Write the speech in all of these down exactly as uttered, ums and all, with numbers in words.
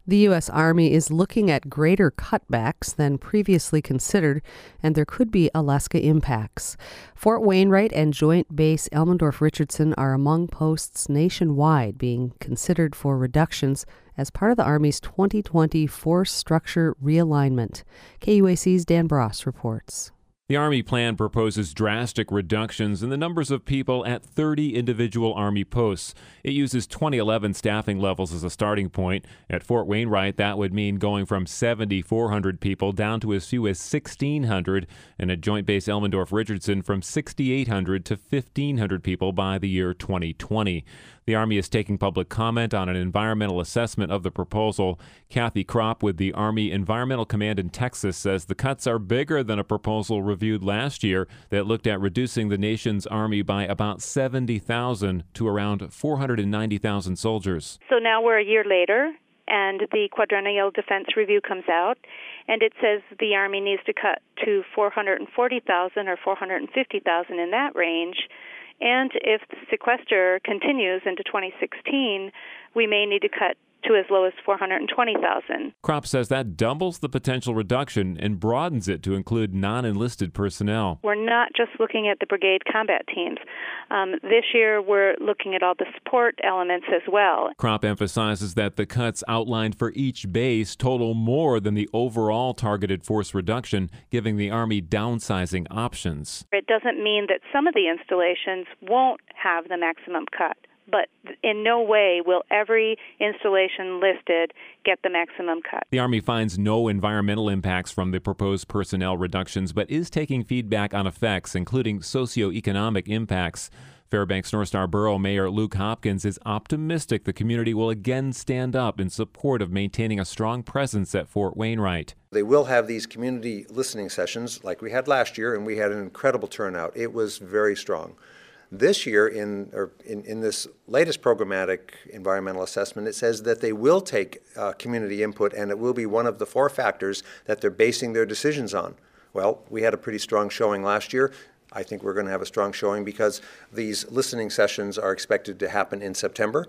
The U S. Army is looking at greater cutbacks than previously considered, and there could be Alaska impacts. Fort Wainwright and Joint Base Elmendorf-Richardson are among posts nationwide being considered for reductions as part of the Army's twenty twenty force structure realignment. K U A C's Dan Bross reports. The Army plan proposes drastic reductions in the numbers of people at thirty individual Army posts. It uses twenty eleven staffing levels as a starting point. At Fort Wainwright, that would mean going from seven thousand four hundred people down to as few as sixteen hundred, and at Joint Base Elmendorf-Richardson from six thousand eight hundred to fifteen hundred people by the year twenty twenty. The Army is taking public comment on an environmental assessment of the proposal. Kathy Kropp with the Army Environmental Command in Texas says the cuts are bigger than a proposal reviewed last year that looked at reducing the nation's Army by about seventy thousand to around four hundred ninety thousand soldiers. So now we're a year later, and the Quadrennial Defense Review comes out, and it says the Army needs to cut to four hundred forty thousand or four hundred fifty thousand in that range. And if the sequester continues into twenty sixteen, we may need to cut to as low as four hundred twenty thousand. Kropp says that doubles the potential reduction and broadens it to include non-enlisted personnel. We're not just looking at the brigade combat teams. Um, this year, we're looking at all the support elements as well. Kropp emphasizes that the cuts outlined for each base total more than the overall targeted force reduction, giving the Army downsizing options. It doesn't mean that some of the installations won't have the maximum cut, but in no way will every installation listed get the maximum cut. The Army finds no environmental impacts from the proposed personnel reductions, but is taking feedback on effects, including socioeconomic impacts. Fairbanks North Star Borough Mayor Luke Hopkins is optimistic the community will again stand up in support of maintaining a strong presence at Fort Wainwright. They will have these community listening sessions like we had last year, and we had an incredible turnout. It was very strong. This year, in, or in in this latest programmatic environmental assessment, it says that they will take uh, community input, and it will be one of the four factors that they're basing their decisions on. Well, we had a pretty strong showing last year. I think we're going to have a strong showing because these listening sessions are expected to happen in September.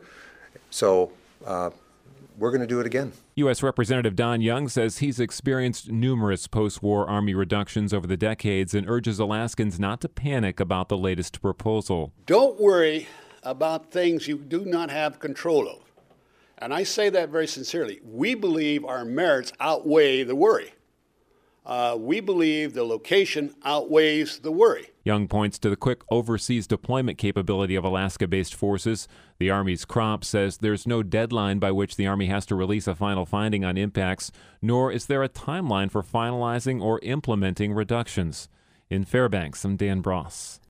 So uh, we're going to do it again. U S. Representative Don Young says he's experienced numerous post-war Army reductions over the decades and urges Alaskans not to panic about the latest proposal. Don't worry about things you do not have control of. And I say that very sincerely. We believe our merits outweigh the worry. Uh, we believe the location outweighs the worry. Young points to the quick overseas deployment capability of Alaska-based forces. The Army's Kropp says there's no deadline by which the Army has to release a final finding on impacts, nor is there a timeline for finalizing or implementing reductions. In Fairbanks, I'm Dan Bross.